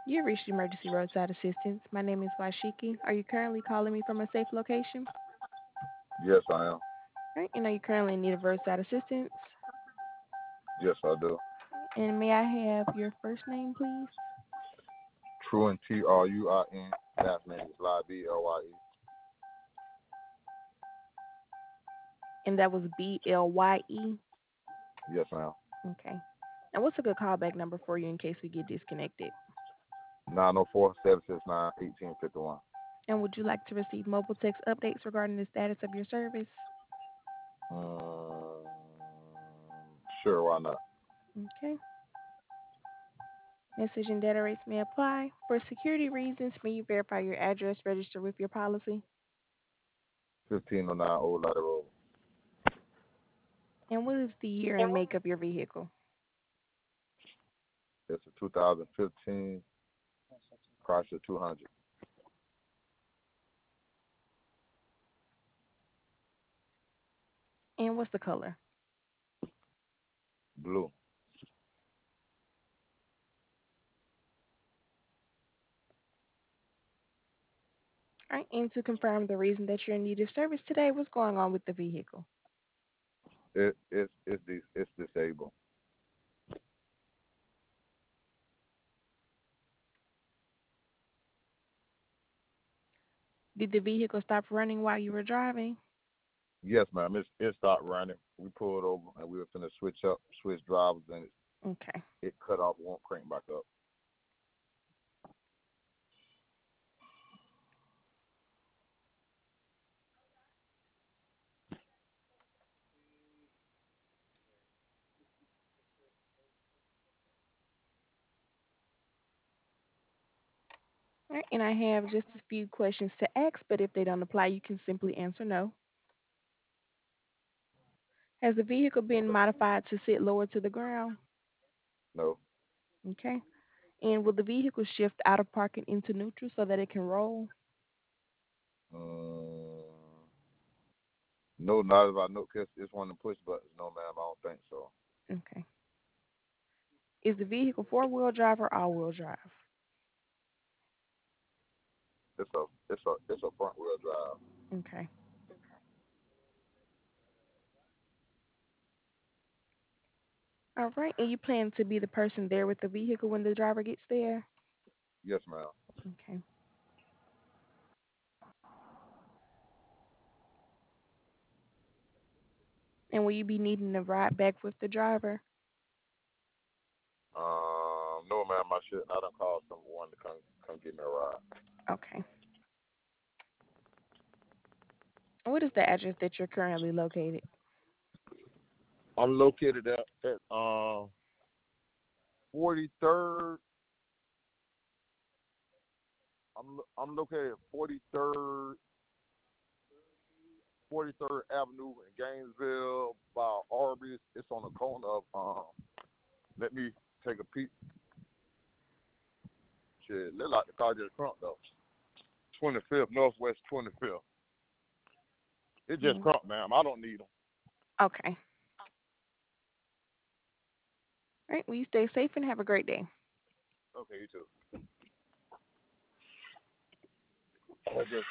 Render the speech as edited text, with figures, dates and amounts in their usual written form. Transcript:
You reached emergency roadside assistance. My name is Washiki. Are you currently calling me from a safe location? Yes, I am. Right. And are you currently in need of roadside assistance? Yes, I do. And may I have your first name, please? Truin, Truin. Last name is Lye, Blye. And that was Blye. Yes, ma'am. Okay. And what's a good callback number for you in case we get disconnected? 904-769-1851. And would you like to receive mobile text updates regarding the status of your service? Um, sure, why not? Okay. Message and data rates may apply. For security reasons, may you verify your address registered with your policy? 1509 Old Ladder Road. And what is the year and make of your vehicle? It's a 2015 Chrysler 200. And what's the color? Blue. All right. And to confirm the reason that you're in need of service today, what's going on with the vehicle? It's disabled. Did the vehicle stop running while you were driving? Yes, ma'am. It stopped running. We pulled over and we were finna switch drivers, and Okay. it cut off, won't crank back up. All right. And I have just a few questions to ask, but if they don't apply, you can simply answer no. Has the vehicle been Okay. modified to sit lower to the ground? No. Okay. And will the vehicle shift out of parking into neutral so that it can roll? Um, no, not if I know, cause it's one of the push buttons. No, ma'am, I don't think so. Okay. Is the vehicle four-wheel drive or all-wheel drive? It's a front wheel drive. Okay. All right. And you plan to be the person there with the vehicle when the driver gets there? Yes, ma'am. Okay. And will you be needing a ride back with the driver? No, ma'am, I shouldn't. I done called someone to come get me a ride. Okay. What is the address that you're currently located? I'm located at 43rd. I'm located at 43rd Avenue in Gainesville by Arby's. It's on the corner of Let me take a peek. Shit, look like the car just crunked though. 25th Northwest 25th. It just Mm. crunked, ma'am. I don't need them. Okay. All right. Well, you stay safe and have a great day. Okay, you too. I just